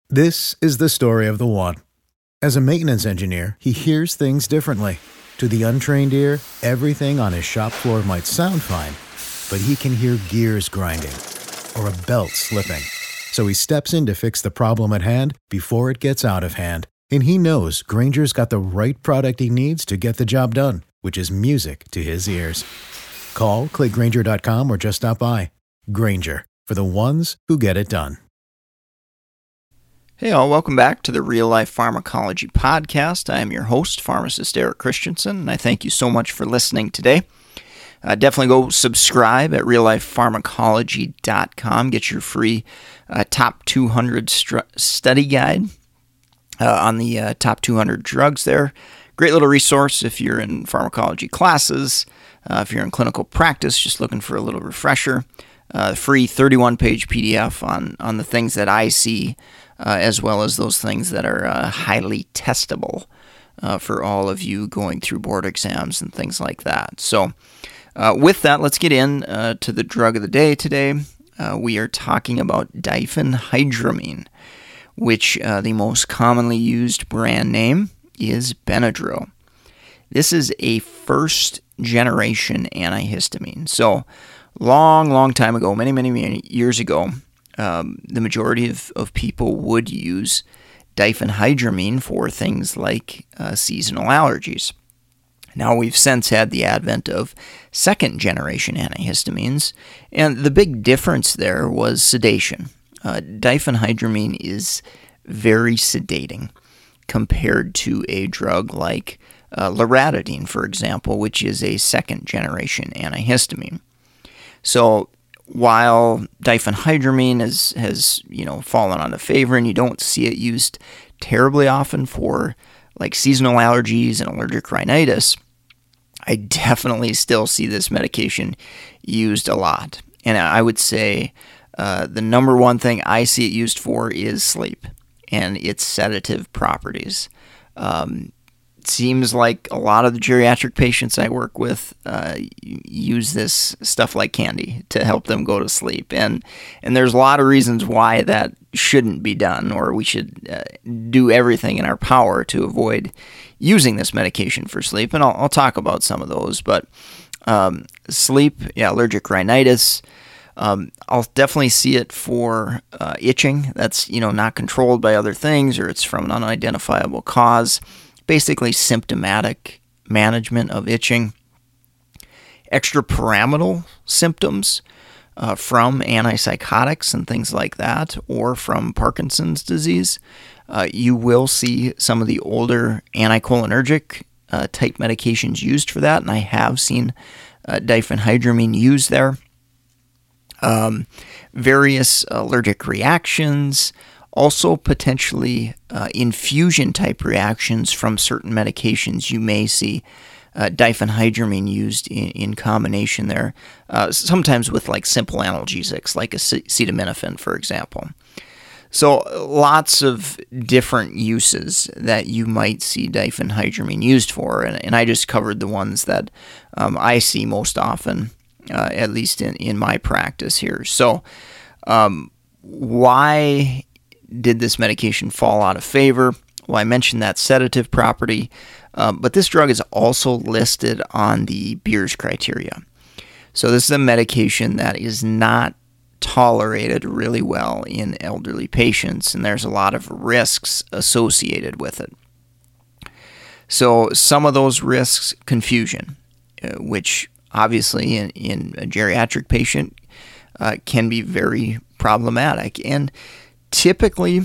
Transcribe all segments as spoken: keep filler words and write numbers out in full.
This is the story of the one. As a maintenance engineer, he hears things differently. To the untrained ear, everything on his shop floor might sound fine, but he can hear gears grinding or a belt slipping. So he steps in to fix the problem at hand before it gets out of hand. And he knows Grainger's got the right product he needs to get the job done, which is music to his ears. Call, click Grainger dot com, or just stop by. Grainger, for the ones who get it done. Hey all, welcome back to the Real Life Pharmacology Podcast. I am your host, pharmacist Eric Christensen, and I thank you so much for listening today. Uh, definitely go subscribe at real life pharmacology dot com. Get your free uh, top two hundred stru- study guide uh, on the uh, top two hundred drugs there. Great little resource if you're in pharmacology classes, uh, if you're in clinical practice, just looking for a little refresher. Uh, free thirty-one page P D F on, on the things that I see, uh, as well as those things that are uh, highly testable uh, for all of you going through board exams and things like that. So uh, with that, let's get in uh, to the drug of the day today. Uh, we are talking about diphenhydramine, which uh, the most commonly used brand name is Benadryl. This is a first-generation antihistamine. So long, long time ago, many, many, many years ago, um, the majority of, of people would use diphenhydramine for things like uh, seasonal allergies. Now, we've since had the advent of second-generation antihistamines, and the big difference there was sedation. Uh, diphenhydramine is very sedating compared to a drug like uh, loratadine, for example, which is a second-generation antihistamine. So while diphenhydramine has, has, you know, fallen out of favor and you don't see it used terribly often for like seasonal allergies and allergic rhinitis, I definitely still see this medication used a lot. And I would say uh, the number one thing I see it used for is sleep and its sedative properties. Um, It seems like a lot of the geriatric patients I work with uh, use this stuff like candy to help them go to sleep. And and there's a lot of reasons why that shouldn't be done, or we should uh, do everything in our power to avoid using this medication for sleep. And I'll, I'll talk about some of those. But um, sleep, yeah, allergic rhinitis, um, I'll definitely see it for uh, itching that's, you know, not controlled by other things, or it's from an unidentifiable cause. Basically symptomatic management of itching. Extrapyramidal symptoms uh, from antipsychotics and things like that, or from Parkinson's disease. Uh, you will see some of the older anticholinergic uh, type medications used for that, and I have seen uh, diphenhydramine used there. Um, various allergic reactions, also potentially uh, infusion-type reactions from certain medications. You may see uh, diphenhydramine used in, in combination there, uh, sometimes with like simple analgesics, like acetaminophen, for example. So lots of different uses that you might see diphenhydramine used for, and, and I just covered the ones that um, I see most often, uh, at least in, in my practice here. So um, why did this medication fall out of favor? Well, I mentioned that sedative property, um, but this drug is also listed on the Beers criteria. So this is a medication that is not tolerated really well in elderly patients, and there's a lot of risks associated with it. So some of those risks, confusion, uh, which obviously in, in a geriatric patient uh, can be very problematic. And typically,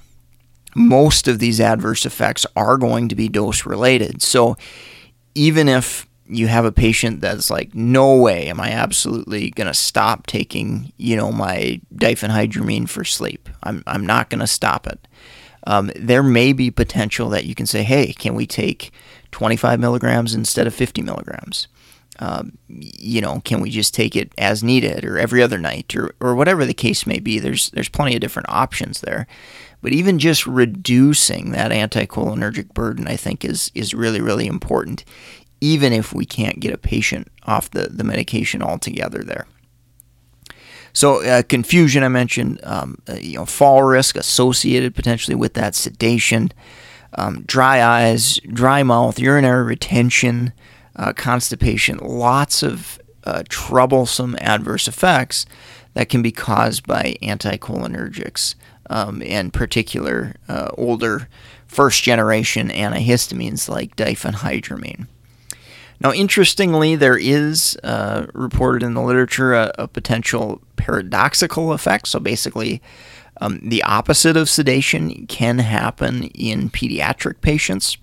most of these adverse effects are going to be dose-related. So even if you have a patient that's like, no way am I absolutely going to stop taking, you know, my diphenhydramine for sleep. I'm I'm not going to stop it. Um, there may be potential that you can say, hey, can we take twenty-five milligrams instead of fifty milligrams? Um, you know, can we just take it as needed or every other night or, or whatever the case may be? There's there's plenty of different options there. But even just reducing that anticholinergic burden, I think, is is really, really important, even if we can't get a patient off the, the medication altogether there. So uh, confusion, I mentioned, um, uh, you know, fall risk associated potentially with that sedation, um, dry eyes, dry mouth, urinary retention, uh, constipation, lots of uh, troublesome adverse effects that can be caused by anticholinergics, um, in particular uh, older first-generation antihistamines like diphenhydramine. Now, interestingly, there is uh, reported in the literature a, a potential paradoxical effect. So basically, um, the opposite of sedation can happen in pediatric patients.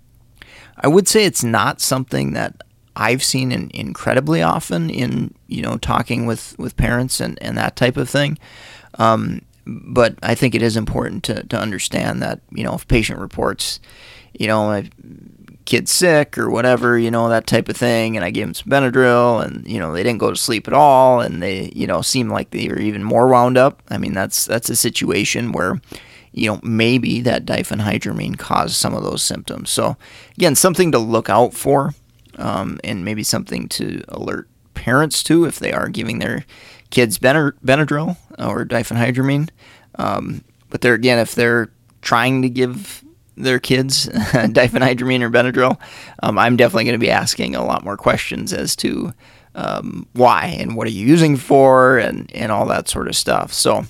I would say it's not something that I've seen in, incredibly often in, you know, talking with, with parents and, and that type of thing. Um, but I think it is important to, to understand that, you know, if a patient reports, you know, my kid's sick or whatever, you know, that type of thing, and I gave them some Benadryl and, you know, they didn't go to sleep at all and they, you know, seem like they were even more wound up. I mean, that's that's a situation where, you know, maybe that diphenhydramine caused some of those symptoms. So, again, something to look out for, um, and maybe something to alert parents to if they are giving their kids Benadryl or diphenhydramine. Um, but there again, if they're trying to give their kids diphenhydramine or Benadryl, um, I'm definitely going to be asking a lot more questions as to um, why and what are you using for and, and all that sort of stuff. So,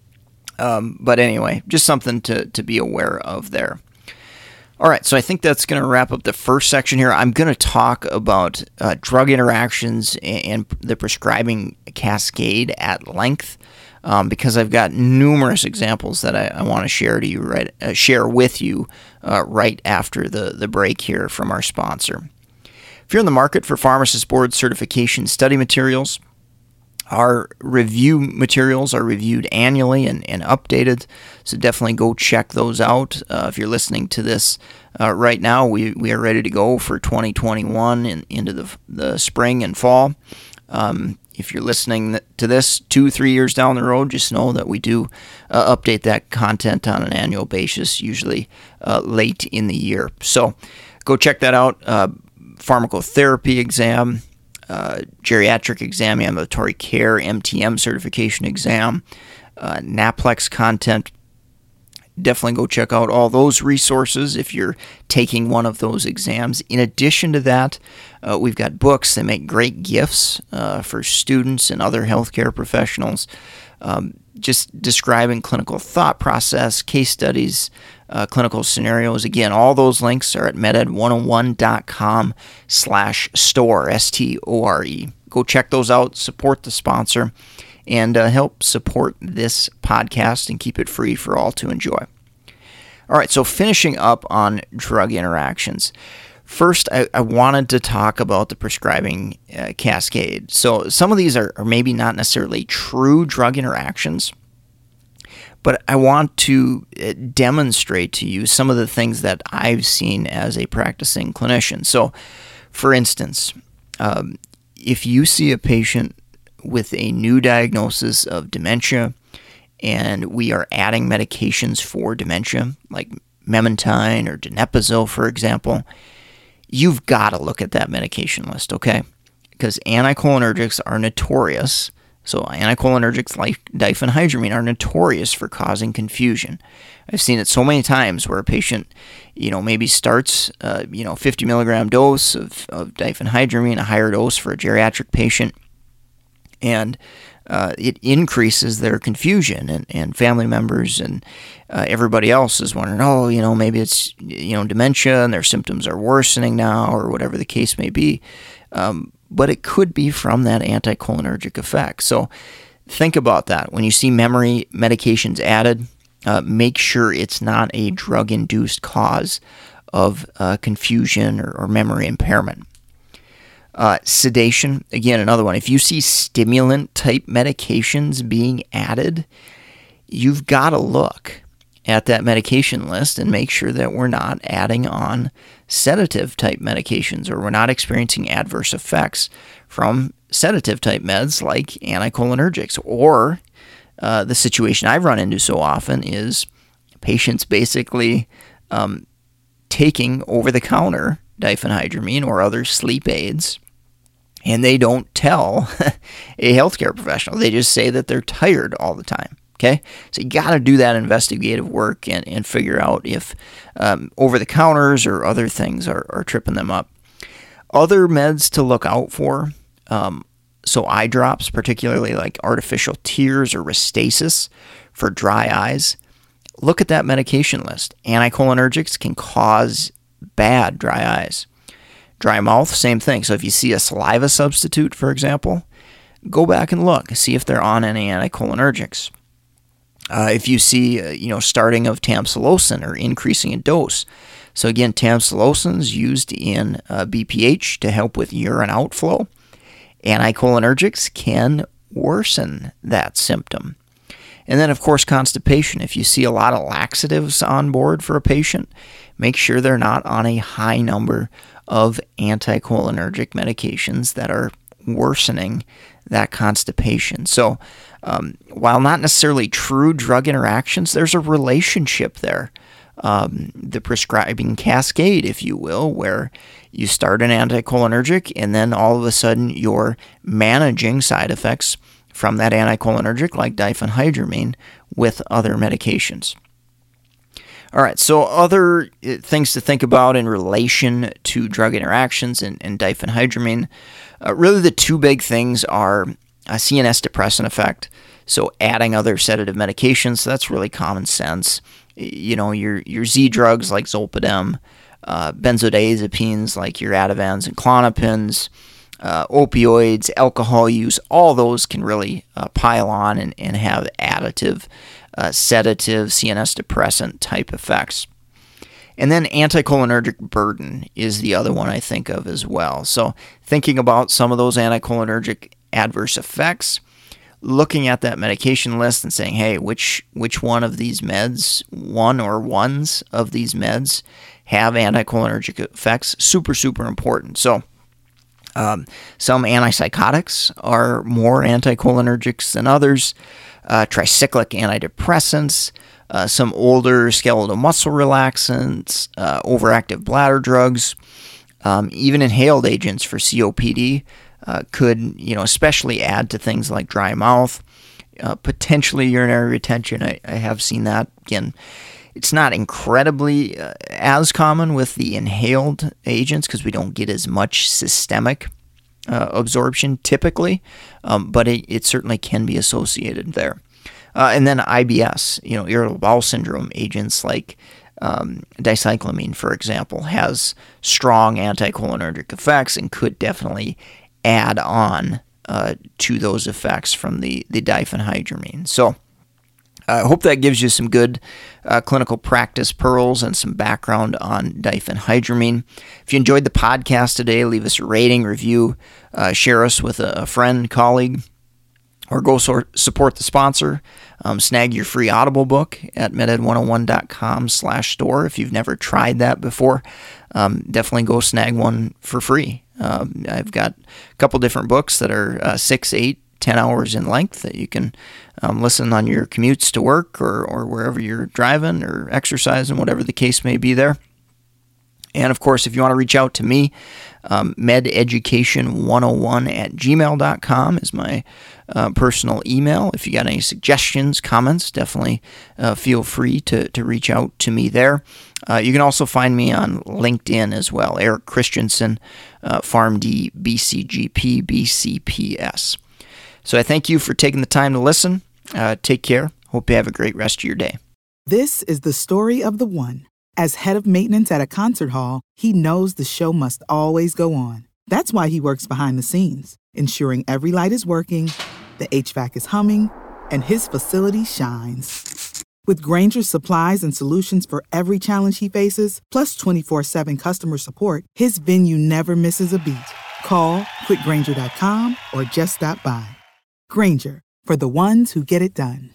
um, but anyway, just something to, to be aware of there. All right, so I think that's going to wrap up the first section here. I'm going to talk about uh, drug interactions and the prescribing cascade at length, um, because I've got numerous examples that I, I want to share to you right uh, share with you uh, right after the the break here from our sponsor. If you're in the market for Pharmacist Board certification study materials, our review materials are reviewed annually and, and updated, so definitely go check those out. Uh, if you're listening to this uh, right now, we, we are ready to go for twenty twenty-one and into the, the spring and fall. Um, if you're listening to this two, three years down the road, just know that we do uh, update that content on an annual basis, usually uh, late in the year. So go check that out. Uh, pharmacotherapy exam, Uh, geriatric exam, ambulatory care, M T M certification exam, uh, NAPLEX content. Definitely go check out all those resources if you're taking one of those exams. In addition to that, uh, we've got books that make great gifts uh, for students and other healthcare professionals, um, just describing clinical thought process, case studies, uh, clinical scenarios. Again, all those links are at meded one oh one dot com slash store, S T O R E. Go check those out, support the sponsor, and uh, help support this podcast and keep it free for all to enjoy. All right, so finishing up on drug interactions. First, I, I wanted to talk about the prescribing uh, cascade. So some of these are, are maybe not necessarily true drug interactions, but I want to demonstrate to you some of the things that I've seen as a practicing clinician. So, for instance, um, if you see a patient with a new diagnosis of dementia, and we are adding medications for dementia, like Memantine or Donepezil, for example, you've got to look at that medication list, okay? Because anticholinergics are notorious. So anticholinergics like diphenhydramine are notorious for causing confusion. I've seen it so many times where a patient, you know, maybe starts, uh, you know, fifty milligram dose of, of diphenhydramine, a higher dose for a geriatric patient, and uh, it increases their confusion, and, and family members and uh, everybody else is wondering, oh, you know, maybe it's, you know, dementia and their symptoms are worsening now or whatever the case may be. Um, but it could be from that anticholinergic effect. So think about that. When you see memory medications added, uh, make sure it's not a drug-induced cause of uh, confusion or, or memory impairment. Uh, sedation, again, another one. If you see stimulant-type medications being added, you've got to look at that medication list and make sure that we're not adding on sedative-type medications, or we're not experiencing adverse effects from sedative-type meds like anticholinergics. Or uh, the situation I've run into so often is patients basically um, taking over-the-counter diphenhydramine or other sleep aids, And they don't tell a healthcare professional. They just say that they're tired all the time. Okay, so you got to do that investigative work and, and figure out if um, over-the-counters or other things are, are tripping them up. Other meds to look out for, um, so eye drops, particularly like artificial tears or Restasis for dry eyes. Look at that medication list. Anticholinergics can cause bad dry eyes. Dry mouth, same thing. So if you see a saliva substitute, for example, go back and look, see if they're on any anticholinergics. Uh, if you see, uh, you know, starting of tamsulosin or increasing in dose. So again, tamsulosin is used in uh, B P H to help with urine outflow. Anticholinergics can worsen that symptom. And then, of course, constipation. If you see a lot of laxatives on board for a patient, make sure they're not on a high number of anticholinergic medications that are worsening that constipation. So um, while not necessarily true drug interactions, there's a relationship there. Um, the prescribing cascade, if you will, where you start an anticholinergic and then all of a sudden you're managing side effects from that anticholinergic like diphenhydramine with other medications. All right, so other things to think about in relation to drug interactions and, and diphenhydramine. Uh, really the two big things are a C N S depressant effect, so adding other sedative medications, so that's really common sense. You know, your your Z drugs like Zolpidem, uh, benzodiazepines like your Ativans and Klonopins, uh, opioids, alcohol use, all those can really uh, pile on and, and have additive uh, sedative, C N S depressant type effects. And then anticholinergic burden is the other one I think of as well. So thinking about some of those anticholinergic adverse effects, looking at that medication list and saying, hey, which which one of these meds, one or ones of these meds have anticholinergic effects, super, super important. So um, some antipsychotics are more anticholinergics than others, uh, tricyclic antidepressants, uh, some older skeletal muscle relaxants, uh, overactive bladder drugs, um, even inhaled agents for C O P D. Uh, could, you know, especially add to things like dry mouth, uh, potentially urinary retention. I, I have seen that. Again, it's not incredibly uh, as common with the inhaled agents because we don't get as much systemic uh, absorption typically, um, but it, it certainly can be associated there. Uh, and then I B S, you know, irritable bowel syndrome agents like Um, dicyclamine, for example, has strong anticholinergic effects and could definitely add on uh, to those effects from the, the diphenhydramine. So I uh, hope that gives you some good uh, clinical practice pearls and some background on diphenhydramine. If you enjoyed the podcast today, leave us a rating, review, uh, share us with a, a friend, colleague, or go so- support the sponsor. Um, snag your free Audible book at meded one oh one dot com slash store. If you've never tried that before, um, definitely go snag one for free. Um, I've got a couple different books that are uh, six, eight, ten hours in length that you can um, listen on your commutes to work or, or wherever you're driving or exercising, whatever the case may be there. And of course, if you want to reach out to me, um, mededucation one oh one at gmail dot com is my uh, personal email. If you got any suggestions, comments, definitely uh, feel free to, to reach out to me there. Uh, you can also find me on LinkedIn as well, Eric Christensen, uh, PharmD, B C G P, B C P S. So I thank you for taking the time to listen. Uh, take care. Hope you have a great rest of your day. This is the story of the one. As head of maintenance at a concert hall, he knows the show must always go on. That's why he works behind the scenes, ensuring every light is working, the H V A C is humming, and his facility shines. With Grainger's supplies and solutions for every challenge he faces, plus twenty-four seven customer support, his venue never misses a beat. Call quick grainger dot com or just stop by. Grainger, for the ones who get it done.